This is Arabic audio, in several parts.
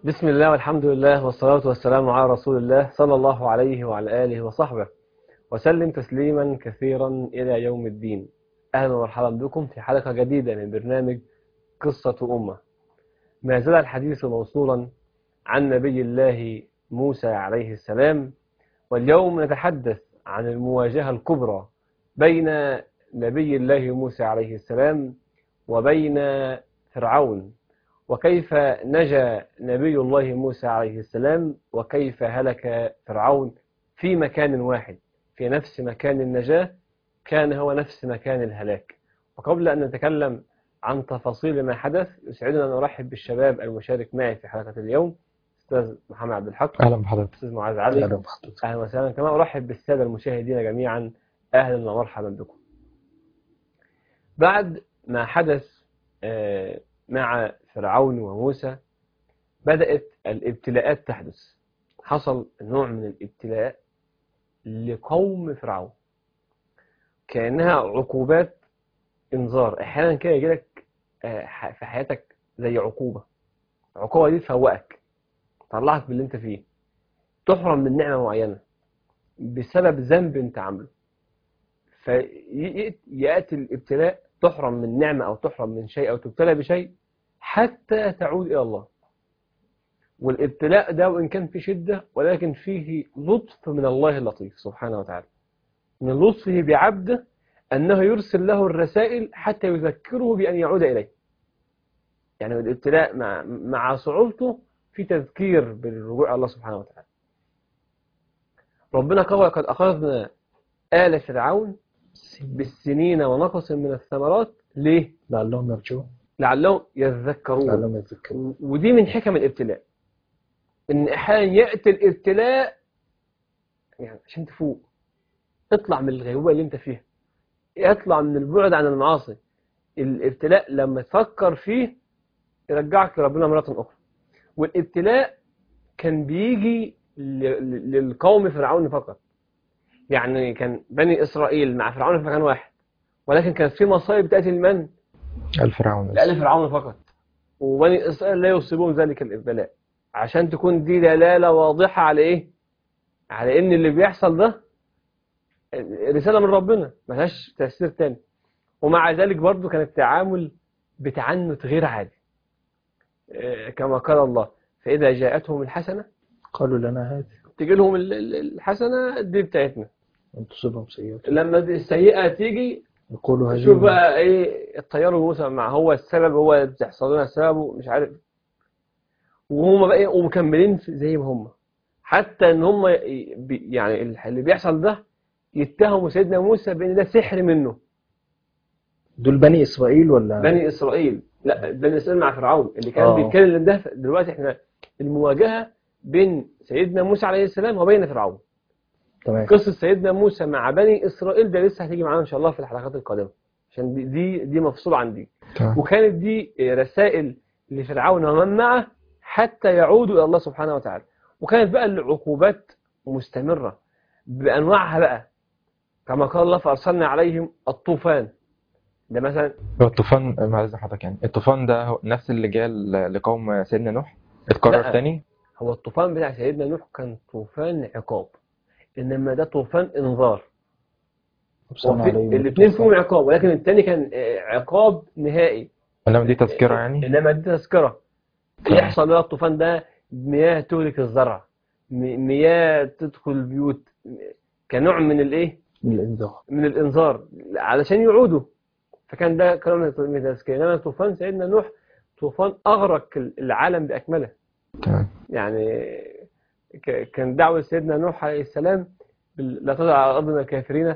بسم الله والحمد لله والصلاة والسلام على رسول الله صلى الله عليه وعلى آله وصحبه وسلم تسليما كثيرا إلى يوم الدين. أهلا ومرحبا بكم في حلقة جديدة من برنامج قصة أمة. ما زال الحديث موصولا عن نبي الله موسى عليه السلام، واليوم نتحدث عن المواجهة الكبرى بين نبي الله موسى عليه السلام وبين فرعون، وكيف نجا نبي الله موسى عليه السلام وكيف هلك فرعون في مكان واحد، في نفس مكان النجاة كان هو نفس مكان الهلاك. وقبل أن نتكلم عن تفاصيل ما حدث، يسعدنا أن نرحب بالشباب المشارك معي في حلقة اليوم، أستاذ محمد عبد الحق. أهلا بحضرتك. أستاذ معاذ علي. أهلا بحضرتك. أهلا وسهلا. كما أرحب بالسادة المشاهدين جميعا، أهلا ومرحبا بكم. بعد ما حدث مع فرعون وموسى بدأت الابتلاءات تحدث. حصل نوع من الابتلاء لقوم فرعون، كأنها عقوبات انذار. احيانا كده يجيلك في حياتك زي العقوبة دي تفوقك، تطلعك من اللي انت فيه، تحرم من نعمة معينة بسبب ذنب انت عامله، فيأتي الابتلاء تحرم من نعمة أو تحرم من شيء أو تبتلى بشيء حتى تعود إلى الله. والابتلاء ده وإن كان في شدة ولكن فيه لطف من الله اللطيف سبحانه وتعالى، من لطفه بعبده أنه يرسل له الرسائل حتى يذكره بأن يعود إليه. يعني الابتلاء مع صعوبته في تذكير بالرجوع إلى الله سبحانه وتعالى. ربنا قال: قد أخذنا آل فرعون بالسنين ونقص من الثمرات. ليه؟ لعلهم يرجعون، لعلهم يذكرون. ودي من حكم الابتلاء، إن أحيانا يأتي الابتلاء يعني عشان تفوق، اطلع من الغيبوبة اللي انت فيها، اطلع من البعد عن المعاصي. الابتلاء لما تفكر فيه يرجعك لربنا مرة أخرى. والابتلاء كان بيجي للقوم فرعون فقط، يعني كان بني إسرائيل مع فرعون في مكان واحد، ولكن كانت في مصائب تأتي لمن؟ لآل فرعون فقط، وبني إسرائيل لا يصيبون ذلك الابتلاء، عشان تكون دي دلالة واضحة على إيه؟ على إن اللي بيحصل ده رسالة من ربنا ملهاش تأثير تاني. ومع ذلك برضو كان التعامل بتعنت غير عادي، كما قال الله: فإذا جاءتهم الحسنة قالوا لنا هذه، تيجي لهم الحسنة دي بتاعتنا، وإن تصيبهم سيئة لما السيئة تيجي يقولوا هذه. شوف بقى إيه الطيار موسى، مع هو السبب، هو اللي بتحصل لنا السبب مش عارف. وهم بقى ومكملين زي ما هم، حتى ان هم يعني اللي بيحصل ده يتهموا سيدنا موسى بان ده سحر منه. دول بني إسرائيل ولا بني إسرائيل؟ لا، بني إسرائيل مع فرعون اللي كان بيتكلم ده. دلوقتي احنا المواجهة بين سيدنا موسى عليه السلام وبين فرعون. تمام. قصة سيدنا موسى مع بني إسرائيل ده لسه هتيجي معانا إن شاء الله في الحلقات القادمة، عشان دي مفصولة عن دي. تمام. وكانت دي رسائل لفرعون ومن معه حتى يعودوا إلى الله سبحانه وتعالى. وكانت بقى العقوبات مستمرة بأنواعها بقى، كما قال الله: فأرسلنا عليهم الطوفان. ده مثلا هو الطوفان، معلش حضرتك، يعني الطوفان ده هو نفس اللي جاء لقوم سيدنا نوح اتكرر تاني؟ هو الطوفان بتاع سيدنا نوح كان طوفان عقاب، إنما ده طوفان إنذار. الاثنين فيهم عقاب، ولكن الثاني كان عقاب نهائي، إنما دي تذكرة يعني؟ إنما دي تذكرة. يحصل بقى الطوفان ده مياه تهلك الزرع، مياه تدخل البيوت، كنوع من الإيه؟ من الإنذار علشان يعودوا. فكان ده كلام من التذكير. إنما طوفان سيدنا نوح طوفان أغرق العالم بأكمله. تمام. يعني كان دعوة سيدنا نوح عليه السلام: لا تضع على الأرض من الكافرين.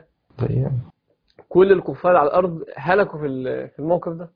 كل الكفار على الأرض هلكوا في الموقف ده،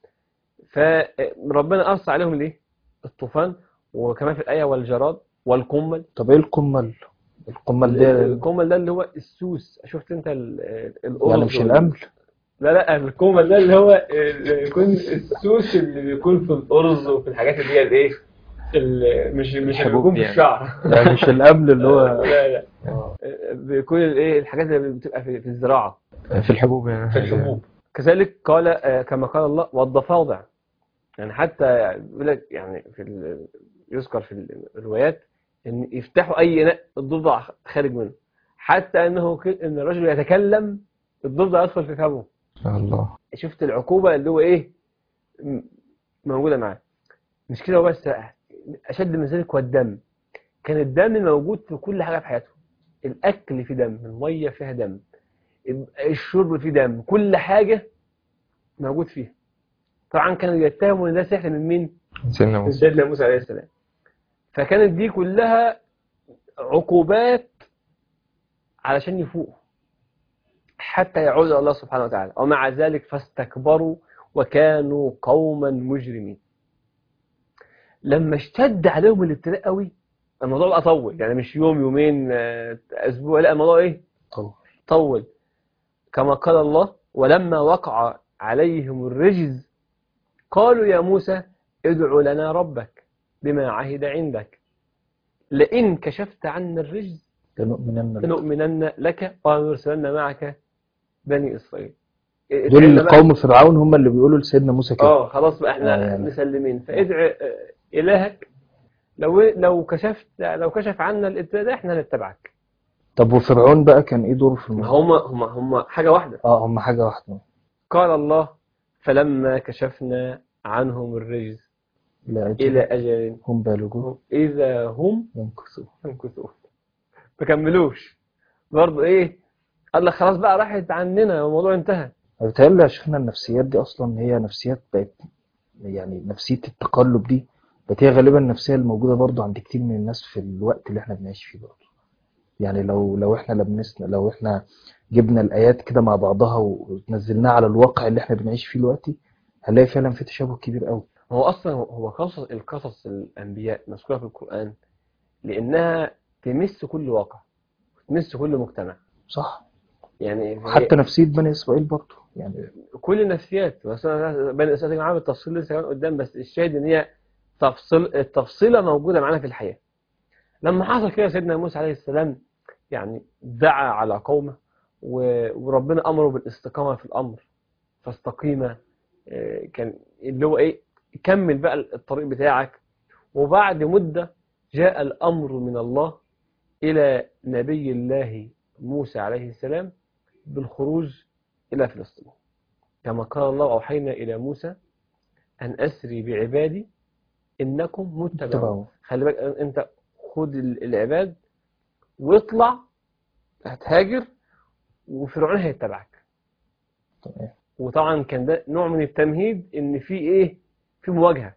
فربنا أرسل عليهم ليه؟ الطوفان. وكمان في الآية: والجراد والقمل. طب إيه القمل؟ القمل ده اللي هو السوس. شفت أنت الأرز؟ يعني مش الأمل؟ لا، القمل ده اللي هو يكون السوس اللي بيكون في الأرز وفي الحاجات اللي هي الإيه؟ مش اللي بيكون في الشعر. يعني مش الأمل اللي هو لا بيكون الإيه؟ الحاجات اللي بتبقى في الزراعة، في الحبوب يعني. في الحبوب. كذلك قال كما قال الله: والضفادع. يعني حتى يقول لك يعني يذكر في الروايات ان يفتحوا اي اناء الضفدع خارج منه، حتى ان الرجل يتكلم الضفدع يدخل في فمه. الله. شفت العقوبه اللي هو ايه موجوده معاه. مش كده وبس، اشد من ذلك هو الدم. كان الدم موجود في كل حاجه في حياته، الاكل فيه دم، الميه فيها دم، الشرب فيه دم، كل حاجه موجود فيها. طبعا كانوا يتهموا ان ده سحر من مين؟ سيدنا من موسى. سيدنا موسى عليه السلام. فكانت دي كلها عقوبات علشان يفوقوا حتى يعود الله سبحانه وتعالى. ومع ذلك فاستكبروا وكانوا قوما مجرمين. لما اشتد عليهم الابتلاء قوي، الموضوع بقى طول، يعني مش يوم يومين اسبوع، لا الموضوع ايه؟ طول. كما قال الله: ولما وقع عليهم الرجز قالوا يا موسى ادع لنا ربك بما عهد عندك لئن كشفت عنا الرجز لنؤمنن لك ونرسلن معك بني إسرائيل. دول قوم فرعون هم اللي بيقولوا لسيدنا موسى كده. خلاص بقى احنا يعني مسلمين، فادع إلهك لو كشف عنا الابتلاء ده احنا نتبعك. طب وفرعون بقى كان ايه دوره في الموضوع؟ هم حاجة واحدة. هم حاجة واحدة. قال الله: فلما كشفنا عنهم الرجز إلى أجل هم بالغوه إذا هم ينكثون. ما كملوش برضه ايه، قال لك خلاص بقى راحت عننا والموضوع انتهى. بيتهيألي يا شيخنا النفسيات دي اصلا هي نفسيات بقت، يعني نفسية التقلب دي بقت هي غالبا النفسية الموجودة برضو عند كتير من الناس في الوقت اللي احنا بنعيش فيه برضو. يعني لو احنا لمسنا، لو احنا جبنا الآيات كده مع بعضها ونزلناها على الواقع اللي احنا بنعيش فيه دلوقتي، هنلاقي فعلا في تشابه كبير قوي. هو اصلا القصص الانبياء مذكوره في القرآن لانها تمس كل واقع، تمس كل مجتمع. صح. يعني حتى نفسية بني إسرائيل برضو، يعني كل النفسيات. بس بني إسرائيل معانا بالتفصيل لسه كمان قدام، بس الشاهد ان هي التفصيلة موجودة معانا في الحياة. لما حصل كده سيدنا موسى عليه السلام يعني دعا على قومه وربنا أمره بالاستقامة في الأمر، فاستقيمة. كان اللي هو ايه، كمل بقى الطريق بتاعك. وبعد مدة جاء الأمر من الله إلى نبي الله موسى عليه السلام بالخروج إلى فلسطين، كما قال الله: أوحينا إلى موسى أن أسري بعبادي إنكم متبعون. خلي بالك أنت خد العباد واطلع هتهاجر وفرعون هيتبعك. وطبعا كان ده نوع من التمهيد ان في ايه، في مواجهة.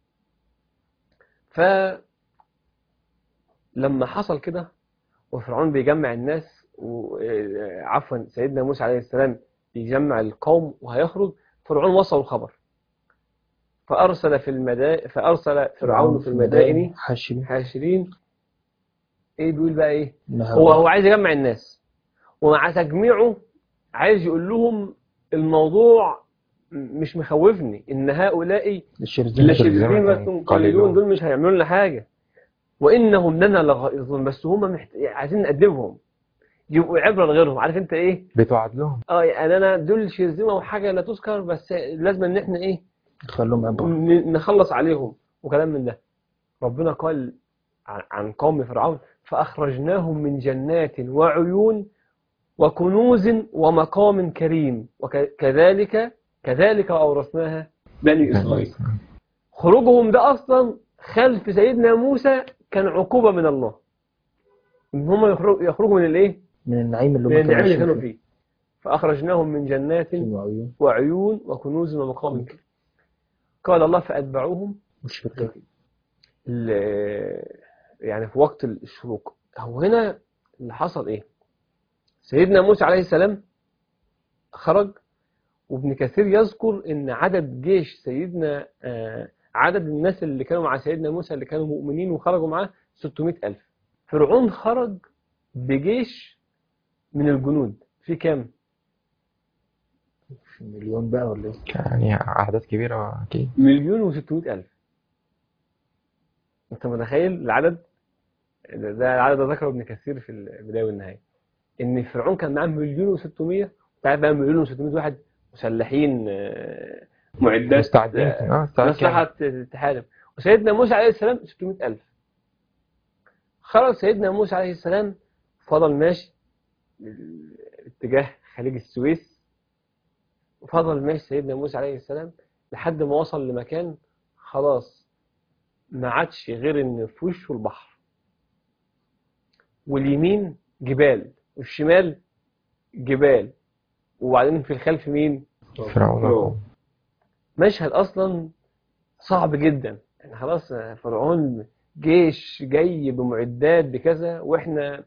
فلما حصل كده وفرعون بيجمع الناس، وعفوا سيدنا موسى عليه السلام بيجمع القوم وهيخرج، فرعون وصل الخبر فأرسل فرعون في المدائن حاشرين. ايه بيقول بقى ايه، هو عايز يجمع الناس، ومع تجميعه عايز يقول لهم الموضوع مش مخوفني، ان هؤلاء لشرذمة قليلون، دول مش هيعملوا لنا حاجة، وانهم لنا لغائظون، بس هم عايزين نقدمهم يبقوا عبرة لغيرهم. عارف انت ايه، بتوعد لهم يعني انا دول شرذمة وحاجة لا تذكر، بس لازم ان احنا ايه، نخليهم عبرة، نخلص عليهم وكلام من ده. ربنا قال عن قوم فرعون: فأخرجناهم من جنات وعيون وكنوز ومقام كريم وكذلك أورثناها بني إسرائيل. خروجهم ده أصلا خلف سيدنا موسى كان عقوبة من الله، إن هم يخرجوا من الإيه؟ من النعيم اللي كانوا فيه. فأخرجناهم من جنات وعيون وكنوز ومقام كريم. قال الله: فأتبعوهم مشرقين. يعني في وقت الشروق. هو هنا اللي حصل إيه؟ سيدنا موسى عليه السلام خرج، وابن كثير يذكر ان عدد جيش سيدنا عدد الناس اللي كانوا مع سيدنا موسى اللي كانوا مؤمنين وخرجوا معاه 600,000. فرعون خرج بجيش من الجنود في كام؟ في مليون بقى ولا ايه؟ يعني أعداد كبيرة أكيد. 1,600,000. أنت متخيل العدد؟ ده العدد ده ذكره ابن كثير في البداية والنهاية، إن فرعون كان معاه 1,600,000. تعرف بقى 1,600,000 واحد مسلحين معدات مستعدين مسلحة تحارب. وسيدنا موسى عليه السلام 600,000. خرج سيدنا موسى عليه السلام، فضل ماشي اتجاه خليج السويس، وفضل ماشي سيدنا موسى عليه السلام لحد ما وصل لمكان خلاص ما عادش غير ان في وشه البحر، واليمين جبال والشمال جبال، وبعدين في الخلف مين؟ فرعون. مشهد اصلا صعب جدا. يعني خلاص فرعون جيش جاي بمعدات بكذا، واحنا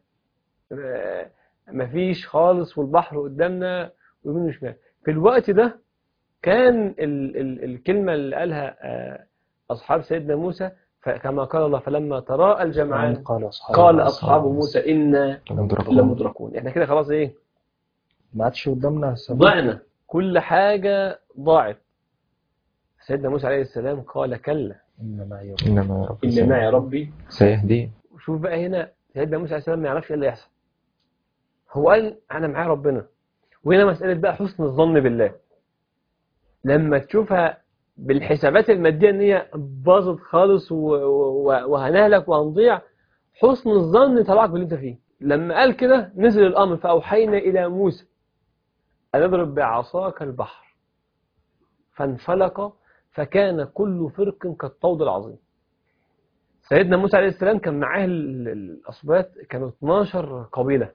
مفيش خالص، والبحر قدامنا ويمين وشمال. في الوقت ده كان الكلمة اللي قالها أصحاب سيدنا موسى، كما قال الله فلما تراءى الجمعان قال أصحاب موسى إنا لمدركون. احنا كده خلاص ايه، ما عادش قدامنا سبيل، ضعنا، كل حاجة ضاعت. سيدنا موسى عليه السلام قال كلا إن معي ربي سيهدين. وشوف بقى هنا سيدنا موسى عليه السلام ما يعرفش ايه اللي يحصل، هو قال أنا معايا ربنا. وهنا مسألة بقى حسن الظن بالله، لما تشوفها بالحسابات المادية ان هي باظت خالص وهنهلك وهنضيع، حسن الظن طلعك باللي انت فيه. لما قال كده نزل الأمر فأوحينا إلى موسى أن اضرب بعصاك البحر فانفلق فكان كل فرق كالطود العظيم. سيدنا موسى عليه السلام كان معاه الأصباط، كانوا 12 قبيلة،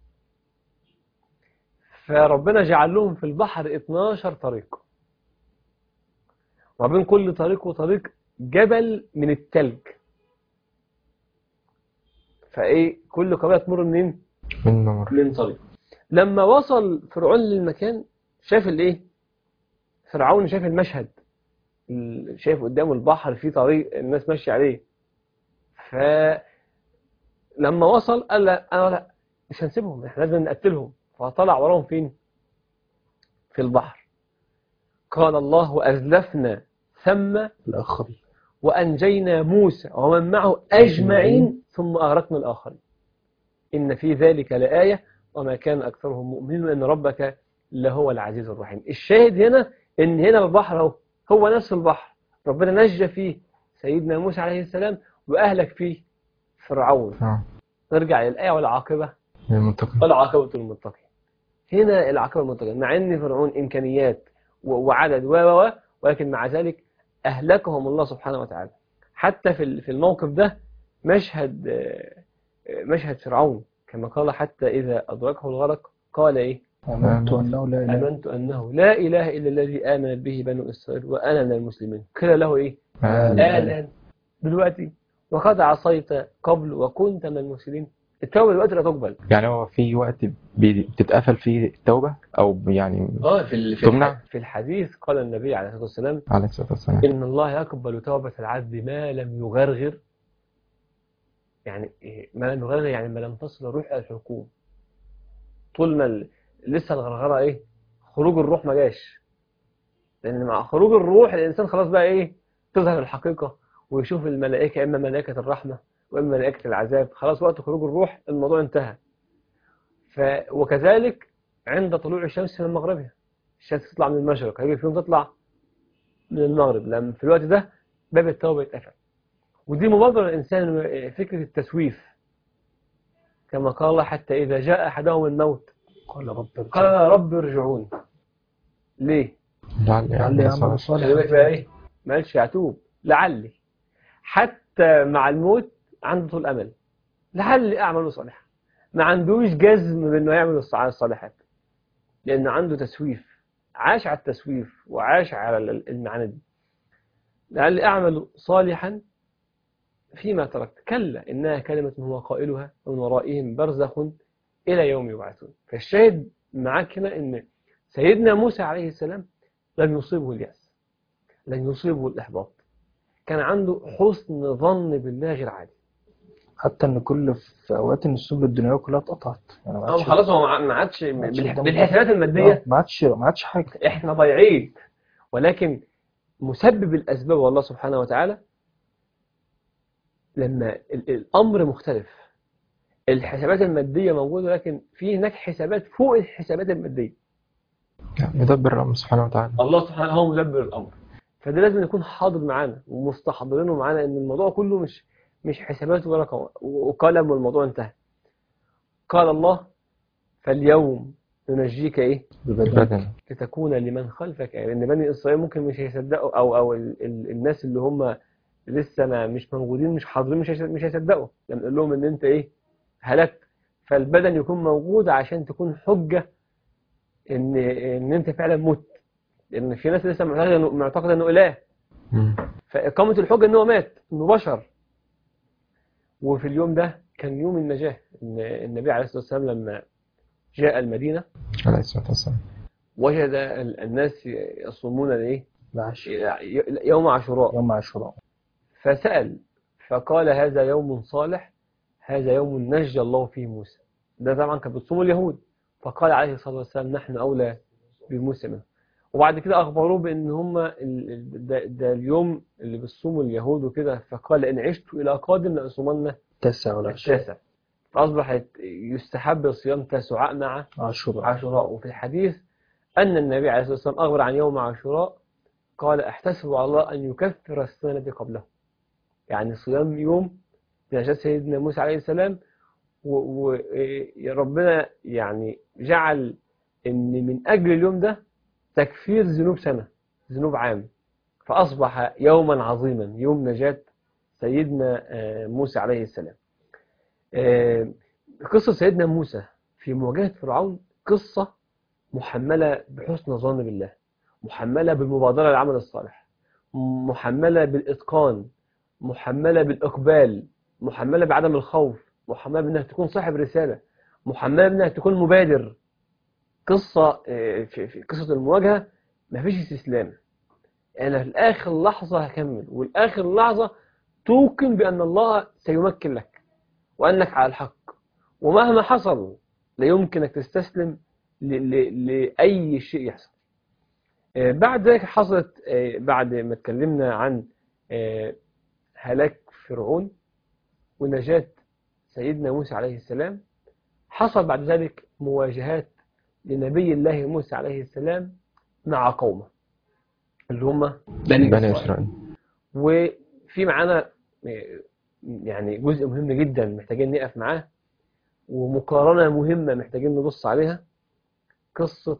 فربنا جعل لهم في البحر 12 طريق، وبين كل طريق وطريق جبل من التلج. فايه كل قبيله تمر منين؟ من طريق. لما وصل فرعون للمكان شاف الايه، فرعون شاف المشهد، شايف قدامه البحر في طريق الناس ماشيه عليه. فلما وصل قال لا انا لا مش هنسيبهم، احنا لازم نقتلهم. فطلع وراهم فين؟ في البحر. قال الله وأزلفنا ثم الآخرين وأنجينا موسى ومن معه أجمعين ثم أغرقنا الآخرين إن في ذلك لآية وما كان أكثرهم مؤمنين وإن ربك لهو العزيز الرحيم. الشاهد هنا إن هنا البحر هو نفس البحر، ربنا نجى فيه سيدنا موسى عليه السلام وأهلك فيه فرعون. نرجع للآية والعاقبة والعاقبة المتقين. هنا العاقبة المتقين، مع أن فرعون إمكانيات وعدد ولكن مع ذلك أهلكهم الله سبحانه وتعالى. حتى في الموقف ده مشهد فرعون كما قال حتى إذا أدركه الغرق قال إيه؟ آمنت أنه لا إله إلا الذي آمن به بنو إسرائيل وأنا من المسلمين. قيل له إيه؟ الآن دلوقتي وقد عصيت قبل وكنت من المسلمين. التوبة دلوقتي لا تقبل. يعني هو في وقت بتتقفل فيه التوبة أو يعني في الحديث قال النبي عليه الصلاة والسلام إن الله يقبل توبة العبد ما لم يغرغر. يعني ما لم يغرغر يعني ما لم تصل الروح إلى الحلقوم. طول ما لسه الغرغرة إيه؟ خروج الروح ما جاش. لأن مع خروج الروح الإنسان خلاص بقى إيه؟ تظهر الحقيقة ويشوف الملائكة، إما ملائكة الرحمة وإما ملائكة العذاب. خلاص وقت خروج الروح الموضوع انتهى. وكذلك عند طلوع الشمس من مغربها، الشمس تطلع من المشرق هيجي في يوم تطلع من المغرب. لما في الوقت ده باب التوبة يتقفل. ودي مبادرة الإنسان فكرة التسويف كما قال حتى إذا جاء أحدهم الموت قال رب ارجعون. ليه؟ لعلي أعمل صالحا. إيه؟ ما قالش يعتوب، لعلي. حتى مع الموت عنده طول أمل، لعلي أعمل صالحا. ما عندوش جزم بأنه يعمل الصالحات لأنه عنده تسويف، عاش على التسويف وعاش على المعاني دي. لعلي أعمل صالحا فيما تركت كلا إنها كلمة هو قائلها ومن ورائهم برزخ إلى يوم يبعثون. فالشاهد معاك هنا إن سيدنا موسى عليه السلام لم يصيبه اليأس، لن يصيبه الإحباط، كان عنده حسن ظن بالله غير عادي. حتى ان كل في اوقات ان السبل الدنيويه كلها اتقطعت، يعني خلاص هو ما عادش بالحسابات الماديه، ما عادش حاجه، احنا ضايعين. ولكن مسبب الاسباب والله سبحانه وتعالى لما الامر مختلف. الحسابات الماديه موجوده لكن في هناك حسابات فوق الحسابات الماديه. مدبر الأمر سبحانه وتعالى. الله سبحانه هو مدبر الأمر. فده لازم يكون حاضر معانا ومستحضرينه معانا، ان الموضوع كله مش حسابات ولا وقلم والموضوع انتهى. قال الله فاليوم ننجيك ايه بدن لتكون لمن خلفك، يعني ان بني اسرائيل ممكن مش هيصدقوا، او الناس اللي هم لسه مش موجودين مش حاضرين مش هيصدقوا لما نقول لهم ان انت ايه هلكت. فالبدن يكون موجود عشان تكون حجة ان انت فعلا مت، لان في ناس لسه معتقده انه اله. فاقامه الحجه ان هو مات، انه بشر. وفي اليوم ده كان يوم النجاه، ان النبي عليه الصلاه والسلام لما جاء المدينه عليه الصلاة والسلام وجد الناس يصومون الايه العشر يوم عاشوراء، يوم عاشوراء. فسأل فقال هذا يوم صالح، هذا يوم نجى الله فيه موسى. ده طبعا كان بتصوم اليهود، فقال عليه الصلاه والسلام نحن اولى بموسى منه. وبعد كده أخبروه بأن هم ده اليوم اللي بيصوموا اليهود وكده، فقال إن عشت إلى قادم لأصومن التاسع. فأصبحت يستحب صيام تاسعاء مع عاشوراء. وفي الحديث أن النبي عليه الصلاة والسلام أخبر عن يوم عاشوراء قال أحتسب على الله أن يكفر السنة التي قبله، يعني صيام يوم نجاة سيدنا موسى عليه السلام. وربنا يعني جعل أن من أجل اليوم ده تكفير ذنوب سنة، ذنوب عام، فأصبح يوما عظيما، يوم نجاة سيدنا موسى عليه السلام. قصة سيدنا موسى في مواجهة فرعون قصة محملة بحسن الظن بالله، محملة بالمبادرة للعمل الصالح، محملة بالإتقان، محملة بالإقبال، محملة بعدم الخوف، محملة بأنها تكون صاحب رسالة، محملة بأنها تكون مبادر. قصة في قصة المواجهة مفيش استسلام، أنا في الآخر لحظة هكمل، والآخر لحظة توقن بأن الله سيمكن لك وأنك على الحق، ومهما حصل لا يمكنك تستسلم لأي شيء يحصل. بعد ذلك حصلت بعد ما اتكلمنا عن هلاك فرعون ونجاة سيدنا موسى عليه السلام، حصل بعد ذلك مواجهات لنبي الله موسى عليه السلام مع قومه اللي هم بني إسرائيل. وفي معانا يعني جزء مهم جدا محتاجين نقف معاه، ومقارنة مهمة محتاجين نبص عليها، قصة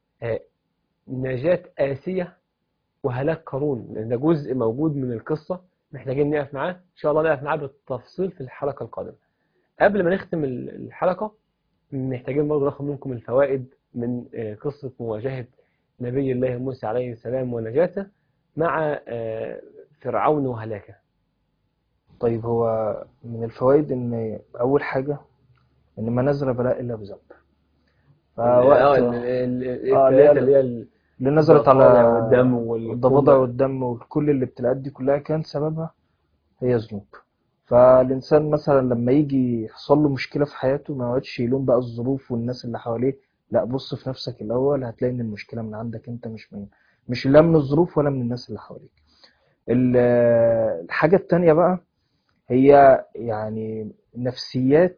نجاة آسيا وهلاك قارون، لأن ده جزء موجود من القصة محتاجين نقف معاه. إن شاء الله نقف معاه بالتفصيل في الحلقة القادمة. قبل ما نختم الحلقة محتاجين برضه ناخد منكم الفوائد من قصة مواجهة نبي الله موسى عليه السلام ونجاته مع فرعون وهلاكه. طيب، هو من الفوائد ان اول حاجة ان ما نزل بلاء الا بذنب. فوقت الابتلاءات اللي هي اللي نزلت على والدم والضفادع والدم وكل الابتلاءات دي كلها كان سببها هي ذنوب. فالإنسان مثلا لما يجي يحصل له مشكلة في حياته ما يقعدش يلوم بقى الظروف والناس اللي حواليه، لا، بص في نفسك الأول، هتلاقي إن المشكلة من عندك أنت، مش لا من الظروف ولا من الناس اللي حواليك. الحاجة التانية بقى هي يعني نفسيات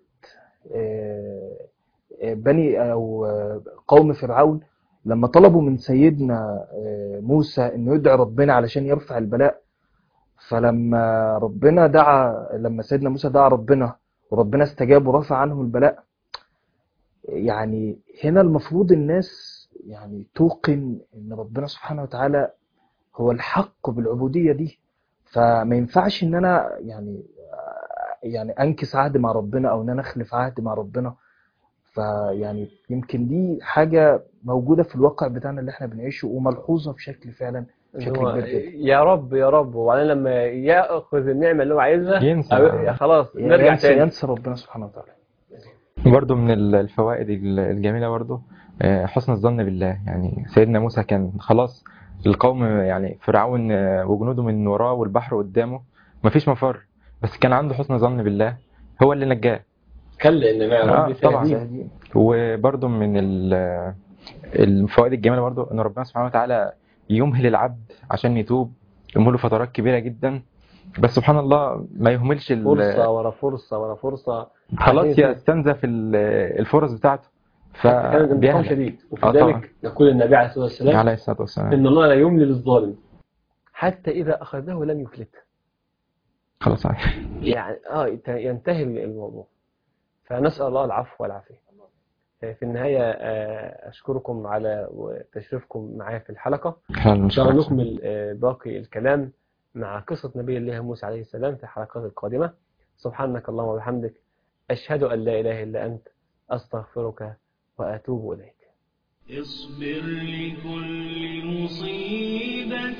بني أو قوم فرعون لما طلبوا من سيدنا موسى إنه يدعي ربنا علشان يرفع البلاء. فلما لما سيدنا موسى دعا ربنا وربنا استجاب ورفع عنهم البلاء، يعني هنا المفروض الناس يعني توقن ان ربنا سبحانه وتعالى هو الحق بالعبودية دي. فما ينفعش ان انا يعني انكس عهد مع ربنا او ان انا اخلف عهد مع ربنا. فيعني يمكن دي حاجة موجودة في الواقع بتاعنا اللي احنا بنعيشه وملحوظة بشكل فعلا بشكل كبير جدا. يا رب وبعدين لما ياخذ النعمه اللي هو عايزها ينسى خلاص نرجع تاني ينسى ربنا سبحانه وتعالى. برضو من الفوائد الجميلة برضو حسن الظن بالله. يعني سيدنا موسى كان خلاص القوم يعني فرعون وجنوده من وراه والبحر قدامه مفيش مفر، بس كان عنده حسن ظن بالله هو اللي نجاه. كلا إن مع ربي سيهدين. وبرضو من الفوائد الجميلة برضو ان ربنا سبحانه وتعالى يمهل العبد عشان يتوب، يمهله فترات كبيرة جدا، بس سبحان الله ما يهملش فرصة ورا فرصة ورا فرصة، خلاص يستنزف الفرص بتاعته. كان الانتقام شديد. وفي ذلك يقول النبي عليه الصلاة والسلام إن الله لا يملي للظالم حتى إذا أخذه لم يفلته. خلاص يعني ينتهي الموضوع. فنسأل الله العفو والعافية. في النهاية أشكركم على تشريفكم معايا في الحلقة. إن شاء الله نكمل باقي الكلام مع قصة نبي الله موسى عليه السلام في الحلقات القادمة. سبحانك اللهم وبحمدك، أشهد أن لا إله إلا أنت، أستغفرك وأتوب إليك. اصبر لكل مصيبة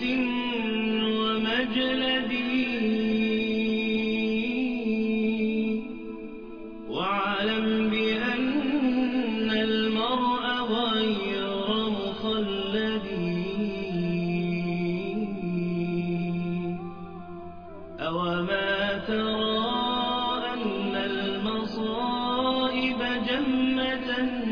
ومجلد، واعلم بأن المرء غير مخلد. أوما ترى أن المصائب جمة